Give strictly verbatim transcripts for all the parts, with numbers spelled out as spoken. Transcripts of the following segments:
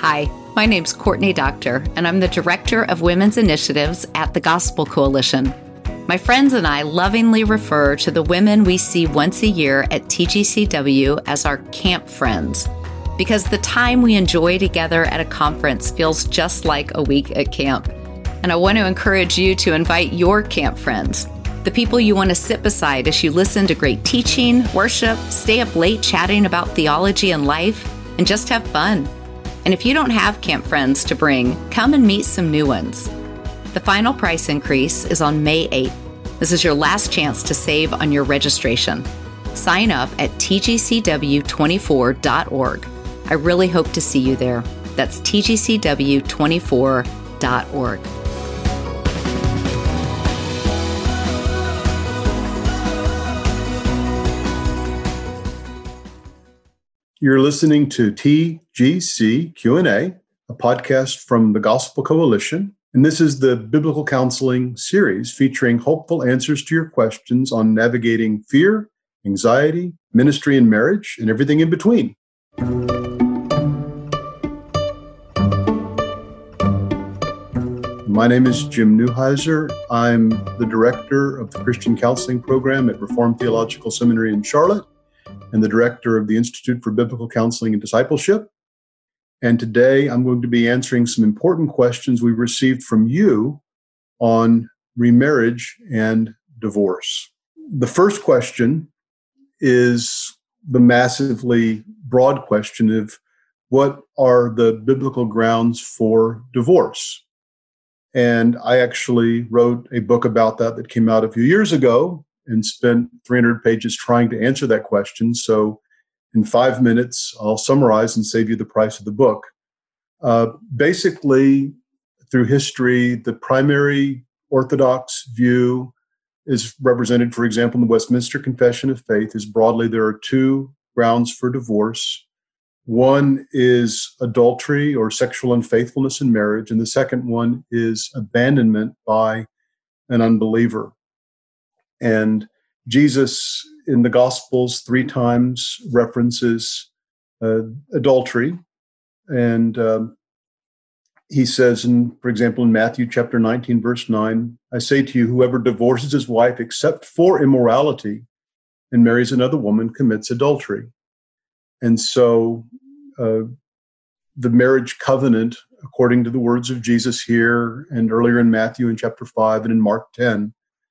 Hi, my name's Courtney Doctor, and I'm the Director of Women's Initiatives at the Gospel Coalition. My friends and I lovingly refer to the women we see once a year at T G C W as our camp friends, because the time we enjoy together at a conference feels just like a week at camp. And I want to encourage you to invite your camp friends, the people you want to sit beside as you listen to great teaching, worship, stay up late chatting about theology and life, and just have fun. And if you don't have camp friends to bring, come and meet some new ones. The final price increase is on May eighth. This is your last chance to save on your registration. Sign up at T G C W twenty-four dot org. I really hope to see you there. That's T G C W twenty-four dot org. You're listening to T G C Q and A, a podcast from the Gospel Coalition, and this is the Biblical Counseling series featuring hopeful answers to your questions on navigating fear, anxiety, ministry and marriage, and everything in between. My name is Jim Neuheiser. I'm the director of the Christian Counseling Program at Reformed Theological Seminary in Charlotte, and the director of the Institute for Biblical Counseling and Discipleship. And today I'm going to be answering some important questions we received from you on remarriage and divorce. The first question is the massively broad question of what are the biblical grounds for divorce? And I actually wrote a book about that that came out a few years ago and spent three hundred pages trying to answer that question. So in five minutes, I'll summarize and save you the price of the book. Uh, basically, through history, the primary Orthodox view is represented, for example, in the Westminster Confession of Faith, is broadly there are two grounds for divorce. One is adultery or sexual unfaithfulness in marriage, and the second one is abandonment by an unbeliever. And Jesus in the Gospels three times references uh, adultery. And um, he says, in, for example, in Matthew chapter nineteen, verse nine, I say to you, whoever divorces his wife except for immorality and marries another woman commits adultery. And so uh, the marriage covenant, according to the words of Jesus here and earlier in Matthew in chapter five and in Mark ten,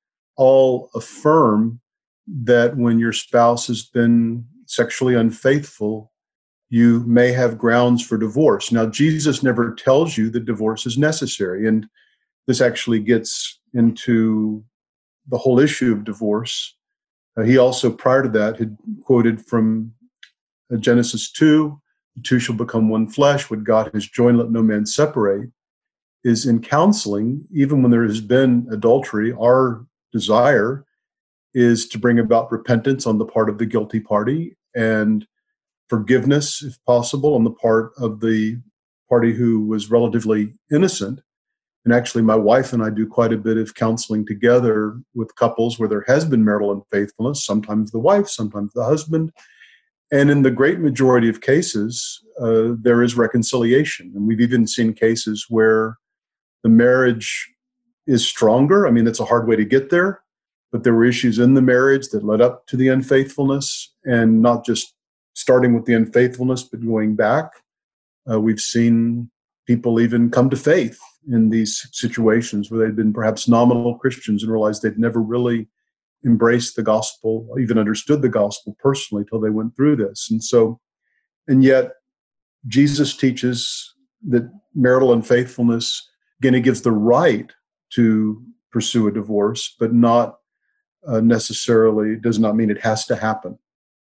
all affirm that when your spouse has been sexually unfaithful, you may have grounds for divorce. Now, Jesus never tells you that divorce is necessary, and this actually gets into the whole issue of divorce. Uh, he also, prior to that, had quoted from uh, Genesis two, the two shall become one flesh, what God has joined, let no man separate, is in counseling, even when there has been adultery, our desire is to bring about repentance on the part of the guilty party and forgiveness, if possible, on the part of the party who was relatively innocent. And actually, my wife and I do quite a bit of counseling together with couples where there has been marital unfaithfulness, sometimes the wife, sometimes the husband. And in the great majority of cases, uh, there is reconciliation. And we've even seen cases where the marriage is stronger. I mean, it's a hard way to get there, but there were issues in the marriage that led up to the unfaithfulness, and not just starting with the unfaithfulness, but going back. Uh, we've seen people even come to faith in these situations where they'd been perhaps nominal Christians and realized they'd never really embraced the gospel, even understood the gospel personally till they went through this. And so, and yet Jesus teaches that marital unfaithfulness, again, it gives the right to pursue a divorce, but not uh, necessarily, does not mean it has to happen.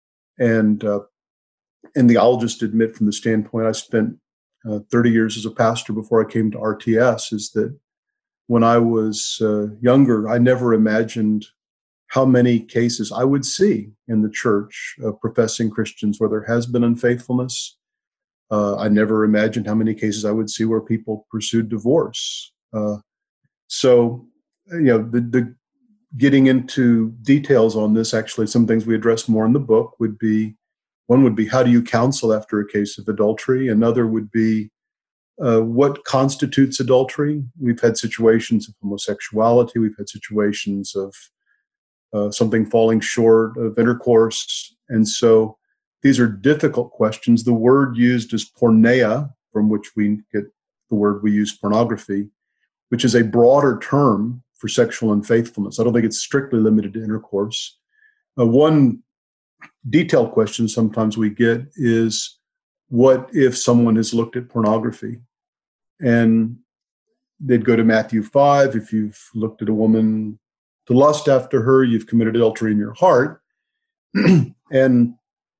And uh, and the, I'll just admit from the standpoint, I spent uh, thirty years as a pastor before I came to R T S, is that when I was uh, younger, I never imagined how many cases I would see in the church of professing Christians where there has been unfaithfulness. Uh, I never imagined how many cases I would see where people pursued divorce. Uh, So, you know, the, the getting into details on this, actually, some things we address more in the book would be, one would be, how do you counsel after a case of adultery? Another would be, uh, what constitutes adultery. We've had situations of homosexuality. We've had situations of uh, something falling short of intercourse. And so these are difficult questions. The word used is porneia, from which we get the word we use, pornography, which is a broader term for sexual unfaithfulness. I don't think it's strictly limited to intercourse. Uh, one detailed question sometimes we get is, what if someone has looked at pornography? And they'd go to Matthew five. If you've looked at a woman to lust after her, you've committed adultery in your heart. And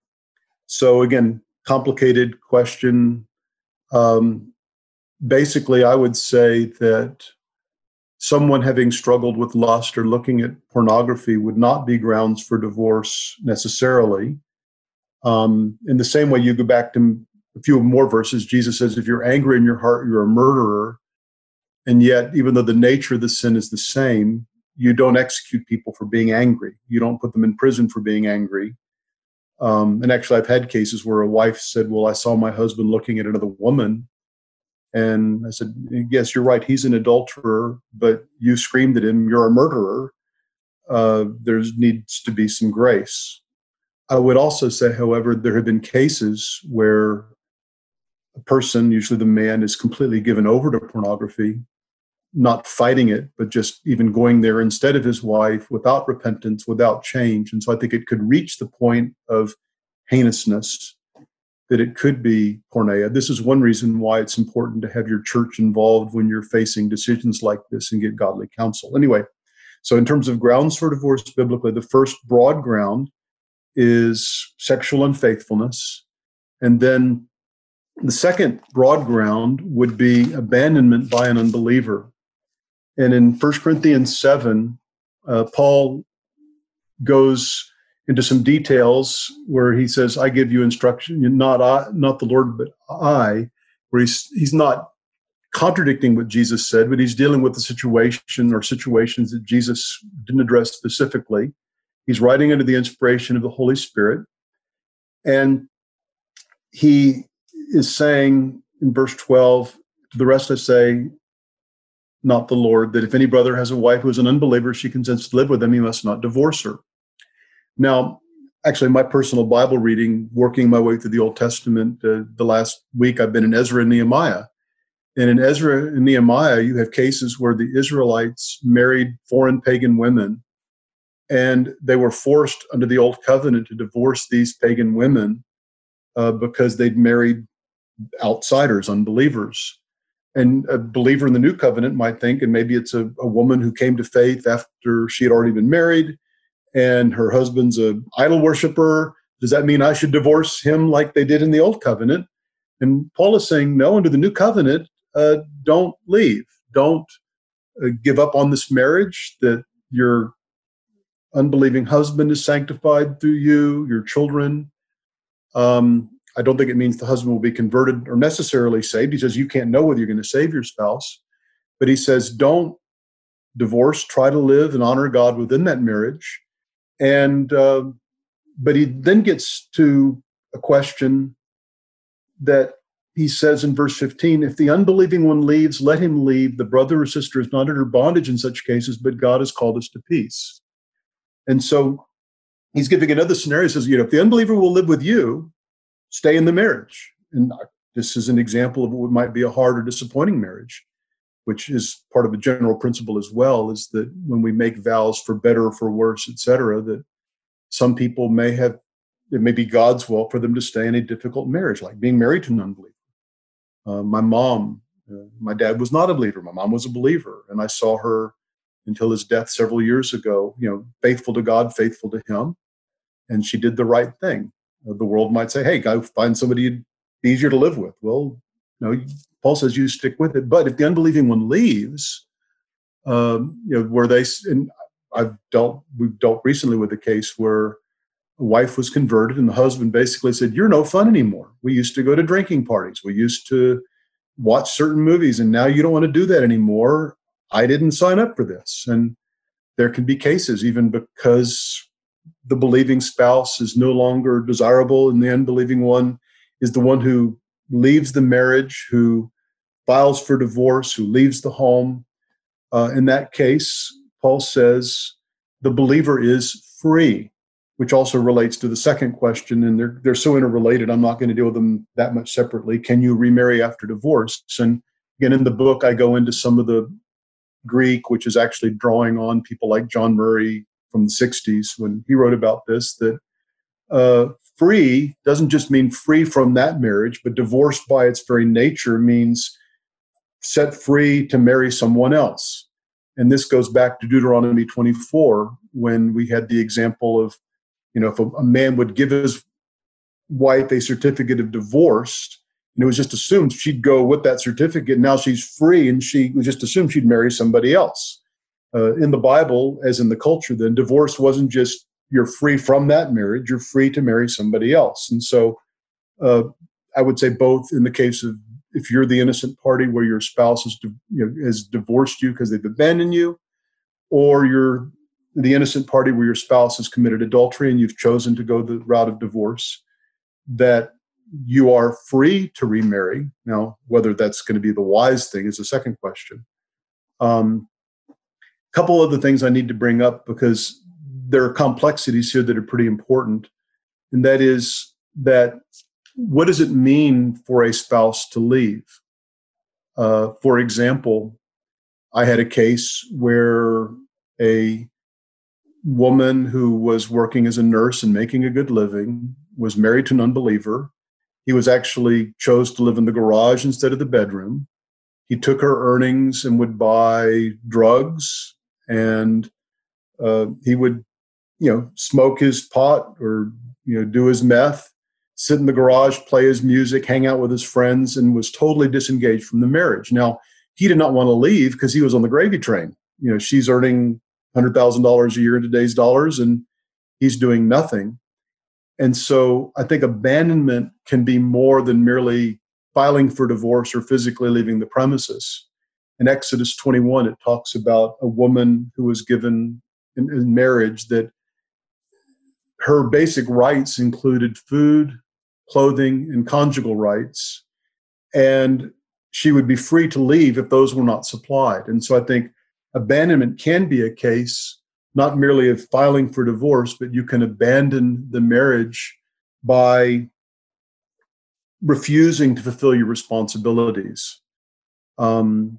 so again, complicated question. Um, basically, I would say that someone having struggled with lust or looking at pornography would not be grounds for divorce necessarily. Um, in the same way, you go back to a few more verses, Jesus says, if you're angry in your heart, you're a murderer. And yet, even though the nature of the sin is the same, you don't execute people for being angry. You don't put them in prison for being angry. Um, and actually, I've had cases where a wife said, well, I saw my husband looking at another woman. And I said, yes, you're right. He's an adulterer, but you screamed at him, you're a murderer. Uh, there needs to be some grace. I would also say, however, there have been cases where a person, usually the man, is completely given over to pornography, not fighting it, but just even going there instead of his wife without repentance, without change. And so I think it could reach the point of heinousness that it could be porneia. This is one reason why it's important to have your church involved when you're facing decisions like this and get godly counsel. Anyway, so in terms of grounds for divorce biblically, the first broad ground is sexual unfaithfulness. And then the second broad ground would be abandonment by an unbeliever. And in First Corinthians seven, uh, Paul goes into some details where he says, I give you instruction, not I, not the Lord, but I, where he's, he's not contradicting what Jesus said, but he's dealing with the situation or situations that Jesus didn't address specifically. He's writing under the inspiration of the Holy Spirit. And he is saying in verse twelve, to the rest I say, not the Lord, that if any brother has a wife who is an unbeliever, she consents to live with him, he must not divorce her. Now, actually, my personal Bible reading, working my way through the Old Testament, uh, the last week I've been in Ezra and Nehemiah. And in Ezra and Nehemiah, you have cases where the Israelites married foreign pagan women, and they were forced under the Old Covenant to divorce these pagan women uh, because they'd married outsiders, unbelievers. And a believer in the New Covenant might think, and maybe it's a, a woman who came to faith after she had already been married, and her husband's an idol worshiper. Does that mean I should divorce him like they did in the Old Covenant? And Paul is saying, no, under the New Covenant, uh, don't leave. Don't uh, give up on this marriage, that your unbelieving husband is sanctified through you, your children. Um, I don't think it means the husband will be converted or necessarily saved. He says you can't know whether you're going to save your spouse. But he says don't divorce, try to live and honor God within that marriage. And uh, but he then gets to a question that he says in verse fifteen, if the unbelieving one leaves, let him leave. The brother or sister is not under bondage in such cases, but God has called us to peace. And so he's giving another scenario. He says, you know, if the unbeliever will live with you, stay in the marriage. And this is an example of what might be a hard or disappointing marriage, which is part of the general principle as well, is that when we make vows for better or for worse, et cetera, that some people may have, it may be God's will for them to stay in a difficult marriage, like being married to an unbeliever. Uh, my mom, uh, my dad was not a believer. My mom was a believer. And I saw her until his death several years ago, you know, faithful to God, faithful to him. And she did the right thing. Uh, the world might say, hey, go find somebody easier to live with. Well, no, Paul says you stick with it. But if the unbelieving one leaves, um, you know, where they, and I've dealt, we've dealt recently with a case where a wife was converted and the husband basically said, you're no fun anymore. We used to go to drinking parties. We used to watch certain movies, and now you don't want to do that anymore. I didn't sign up for this. And there can be cases, even because the believing spouse is no longer desirable and the unbelieving one is the one who leaves the marriage, who files for divorce, who leaves the home. Uh, in that case, Paul says the believer is free, which also relates to the second question, and they're they're so interrelated, I'm not going to deal with them that much separately. Can you remarry after divorce? And again, in the book, I go into some of the Greek, which is actually drawing on people like John Murray from the sixties when he wrote about this, that uh, free doesn't just mean free from that marriage, but divorced by its very nature means set free to marry someone else. And this goes back to Deuteronomy twenty-four, when we had the example of, you know, if a, a man would give his wife a certificate of divorce, and it was just assumed she'd go with that certificate. Now she's free, and she was just assumed she'd marry somebody else. Uh, in the Bible, as in the culture, then divorce wasn't just you're free from that marriage, you're free to marry somebody else. And so uh, I would say both in the case of if you're the innocent party where your spouse is, you know, has divorced you because they've abandoned you, or you're the innocent party where your spouse has committed adultery and you've chosen to go the route of divorce, that you are free to remarry. Now, whether that's going to be the wise thing is the second question. Um, a couple of the things I need to bring up, because there are complexities here that are pretty important, and that is that what does it mean for a spouse to leave? Uh, for example, I had a case where a woman who was working as a nurse and making a good living was married to an unbeliever. He was actually chose to live in the garage instead of the bedroom. He took her earnings and would buy drugs, and uh, he would, you know, smoke his pot or, you know, do his meth, sit in the garage, play his music, hang out with his friends, and was totally disengaged from the marriage. Now, he did not want to leave because he was on the gravy train. You know, she's earning one hundred thousand dollars a year in today's dollars, and he's doing nothing. And so I think abandonment can be more than merely filing for divorce or physically leaving the premises. In Exodus twenty-one, it talks about a woman who was given in, in marriage that her basic rights included food, clothing, and conjugal rights. And she would be free to leave if those were not supplied. And so I think abandonment can be a case not merely of filing for divorce, but you can abandon the marriage by refusing to fulfill your responsibilities, um,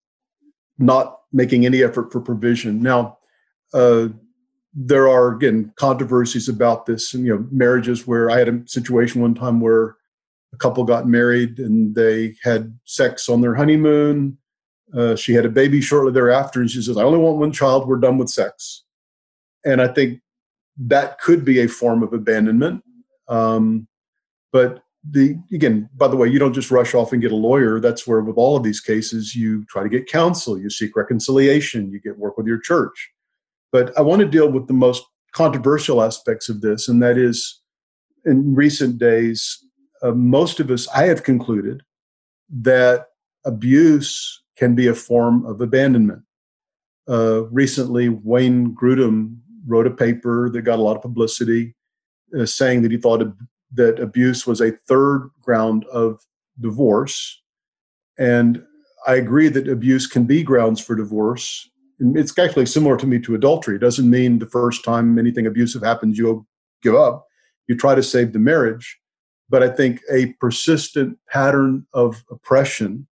not making any effort for provision. Now, uh, there are, again, controversies about this, and, you know, marriages where I had a situation one time where a couple got married and they had sex on their honeymoon. Uh, she had a baby shortly thereafter, and she says, I only want one child, we're done with sex. And I think that could be a form of abandonment. Um, but the again, by the way, you don't just rush off and get a lawyer. That's where with all of these cases, you try to get counsel, you seek reconciliation, you get work with your church. But I want to deal with the most controversial aspects of this, and that is, in recent days, uh, most of us, I have concluded that abuse can be a form of abandonment. Uh, recently, Wayne Grudem wrote a paper that got a lot of publicity, uh, saying that he thought ab- that abuse was a third ground of divorce. And I agree that abuse can be grounds for divorce. And it's actually similar to me to adultery. It doesn't mean the first time anything abusive happens, you'll give up. You try to save the marriage. But I think a persistent pattern of oppression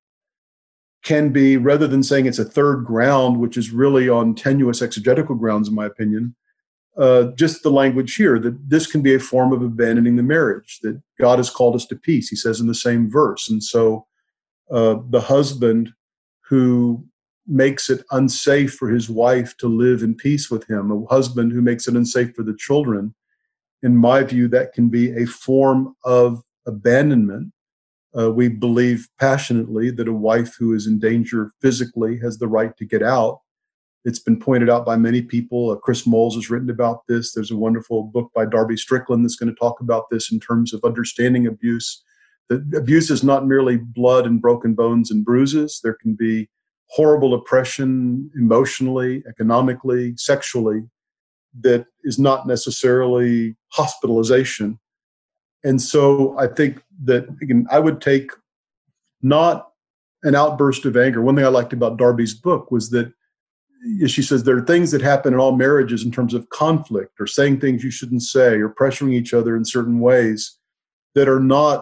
can be, rather than saying it's a third ground, which is really on tenuous exegetical grounds, in my opinion, uh, just the language here, that this can be a form of abandoning the marriage, that God has called us to peace, he says in the same verse. And so uh, the husband who makes it unsafe for his wife to live in peace with him, a husband who makes it unsafe for the children, in my view, that can be a form of abandonment. Uh, we believe passionately that a wife who is in danger physically has the right to get out. It's been pointed out by many people. Uh, Chris Moles has written about this. There's a wonderful book by Darby Strickland that's going to talk about this in terms of understanding abuse. That abuse is not merely blood and broken bones and bruises. There can be horrible oppression emotionally, economically, sexually, that is not necessarily hospitalization. And so I think that, again, I would take not an outburst of anger. One thing I liked about Darby's book was that she says there are things that happen in all marriages in terms of conflict or saying things you shouldn't say or pressuring each other in certain ways that are not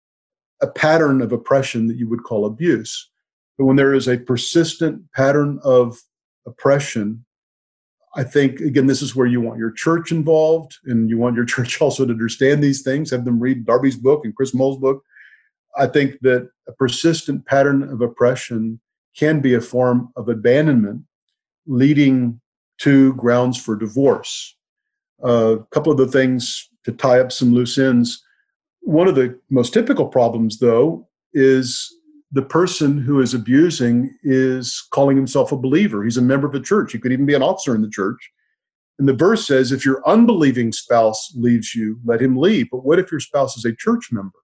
a pattern of oppression that you would call abuse. But when there is a persistent pattern of oppression, I think, again, this is where you want your church involved, and you want your church also to understand these things, have them read Darby's book and Chris Moll's book. I think that a persistent pattern of oppression can be a form of abandonment, leading to grounds for divorce. Uh, a couple of the things to tie up some loose ends. One of the most typical problems, though, is the person who is abusing is calling himself a believer. He's a member of a church. He could even be an officer in the church. And the verse says, if your unbelieving spouse leaves you, let him leave. But what if your spouse is a church member?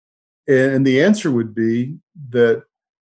And the answer would be that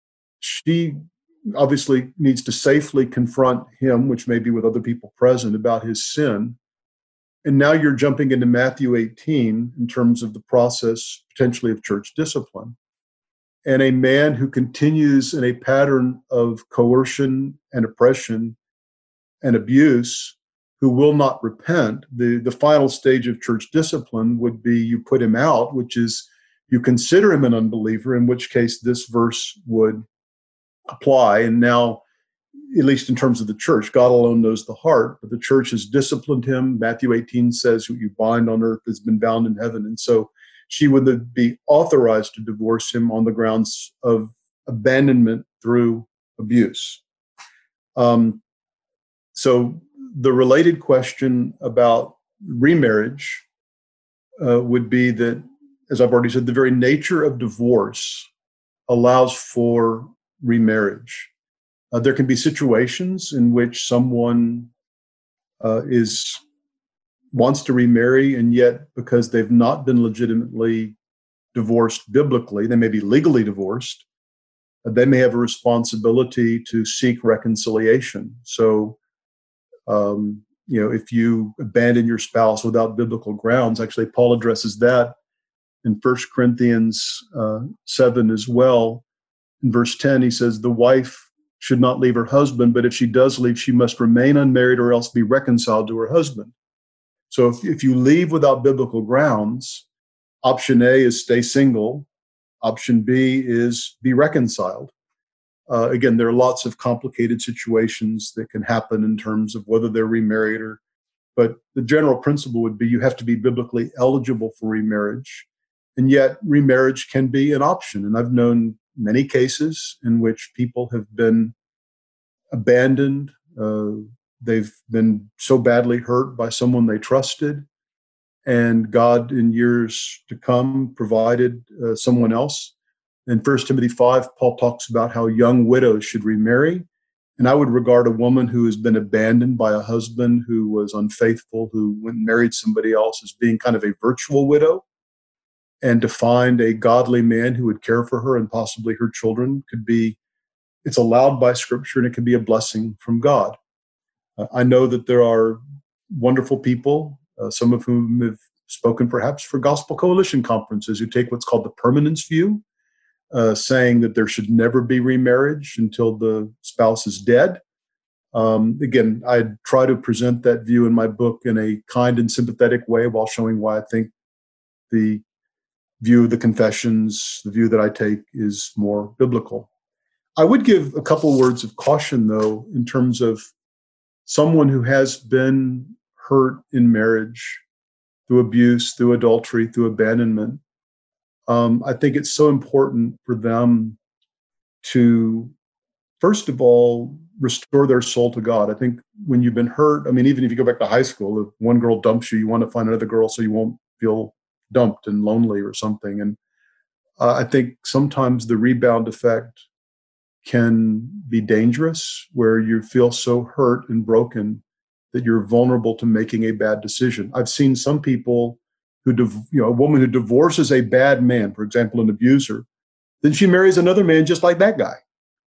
she obviously needs to safely confront him, which may be with other people present, about his sin. And now you're jumping into Matthew eighteen in terms of the process potentially of church discipline. And a man who continues in a pattern of coercion and oppression and abuse, who will not repent, the, the final stage of church discipline would be you put him out, which is you consider him an unbeliever, in which case this verse would apply. And now, at least in terms of the church, God alone knows the heart, but the church has disciplined him. Matthew eighteen says, what you bind on earth has been bound in heaven. And so she would be authorized to divorce him on the grounds of abandonment through abuse. Um, so the related question about remarriage uh, would be that, as I've already said, the very nature of divorce allows for remarriage. Uh, there can be situations in which someone uh, is wants to remarry, and yet because they've not been legitimately divorced biblically, they may be legally divorced, uh, they may have a responsibility to seek reconciliation. So, um, you know, if you abandon your spouse without biblical grounds, actually Paul addresses that in First Corinthians uh, seven as well. In verse ten, he says, the wife should not leave her husband, but if she does leave, she must remain unmarried or else be reconciled to her husband. So if, if you leave without biblical grounds, option A is stay single. Option B is be reconciled. Uh, again, there are lots of complicated situations that can happen in terms of whether they're remarried or, but the general principle would be you have to be biblically eligible for remarriage. And yet remarriage can be an option. And I've known many cases in which people have been abandoned. Uh, they've been so badly hurt by someone they trusted, and God in years to come provided uh, someone else. In First Timothy five, Paul talks about how young widows should remarry. And I would regard a woman who has been abandoned by a husband who was unfaithful, who went and married somebody else, as being kind of a virtual widow. And to find a godly man who would care for her and possibly her children could be, it's allowed by Scripture, and it can be a blessing from God. Uh, I know that there are wonderful people, uh, some of whom have spoken perhaps for Gospel Coalition conferences, who take what's called the permanence view, uh, saying that there should never be remarriage until the spouse is dead. Um, again, I try to present that view in my book in a kind and sympathetic way while showing why I think the view of the confessions, the view that I take, is more biblical. I would give a couple words of caution, though, in terms of someone who has been hurt in marriage through abuse, through adultery, through abandonment. Um, I think it's so important for them to, first of all, restore their soul to God. I think when you've been hurt, I mean, even if you go back to high school, if one girl dumps you, you want to find another girl so you won't feel dumped and lonely or something. And uh, I think sometimes the rebound effect can be dangerous, where you feel so hurt and broken that you're vulnerable to making a bad decision. I've seen some people who, div- you know, a woman who divorces a bad man, for example, an abuser, then she marries another man just like that guy.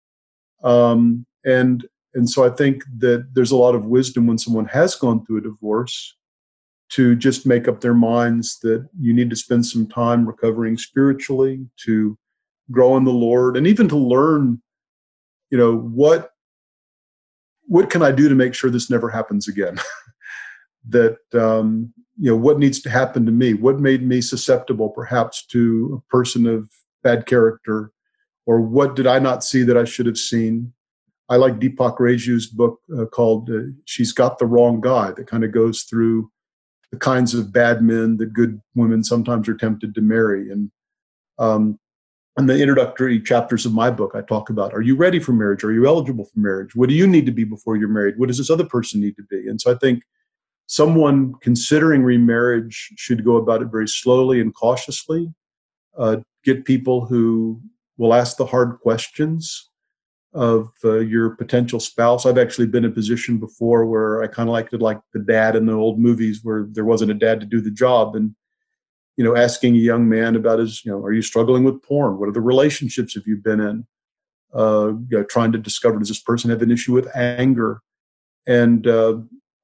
Um, and and so I think that there's a lot of wisdom when someone has gone through a divorce to just make up their minds that you need to spend some time recovering spiritually, to grow in the Lord, and even to learn, you know, what what can I do to make sure this never happens again? that, um, you know, what needs to happen to me? What made me susceptible perhaps to a person of bad character? Or what did I not see that I should have seen? I like Deepak Reju's book uh, called uh, She's Got the Wrong Guy, that kind of goes through the kinds of bad men that good women sometimes are tempted to marry. And um, in the introductory chapters of my book, I talk about, are you ready for marriage? Are you eligible for marriage? What do you need to be before you're married? What does this other person need to be? And so I think someone considering remarriage should go about it very slowly and cautiously, uh, get people who will ask the hard questions of uh, your potential spouse. I've actually been in a position before where I kind of liked it like the dad in the old movies where there wasn't a dad to do the job. And, you know, asking a young man about his, you know, are you struggling with porn? What are the relationships have you been in? Uh, you know, trying to discover, does this person have an issue with anger? And uh,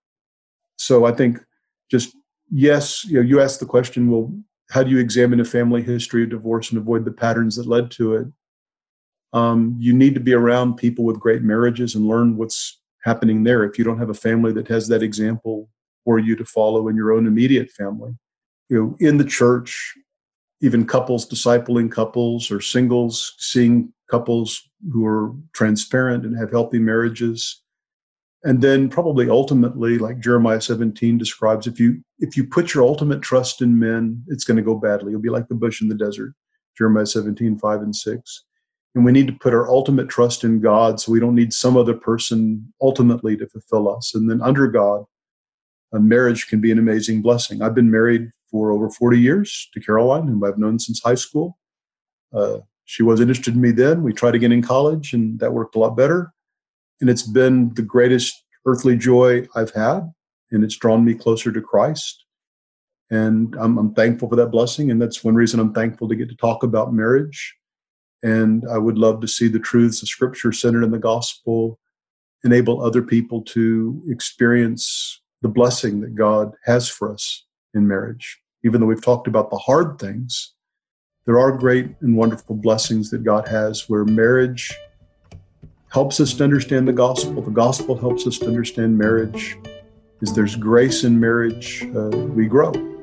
so I think just, yes, you know, you asked the question, well, how do you examine a family history of divorce and avoid the patterns that led to it? Um, you need to be around people with great marriages and learn what's happening there if you don't have a family that has that example for you to follow in your own immediate family. You know, in the church, even couples discipling couples or singles seeing couples who are transparent and have healthy marriages. And then probably ultimately, like Jeremiah seventeen describes, if you if you put your ultimate trust in men, it's going to go badly. You'll be like the bush in the desert, Jeremiah seventeen, five and six. And we need to put our ultimate trust in God, so we don't need some other person ultimately to fulfill us. And then under God, a marriage can be an amazing blessing. I've been married for over forty years to Caroline, whom I've known since high school. Uh, she was interested in me then. We tried again in college, and that worked a lot better. And it's been the greatest earthly joy I've had, and it's drawn me closer to Christ. And I'm, I'm thankful for that blessing, and that's one reason I'm thankful to get to talk about marriage. And I would love to see the truths of Scripture centered in the gospel enable other people to experience the blessing that God has for us in marriage. Even though we've talked about the hard things, there are great and wonderful blessings that God has where marriage helps us to understand the gospel. The gospel helps us to understand marriage. As there's grace in marriage, uh, we grow.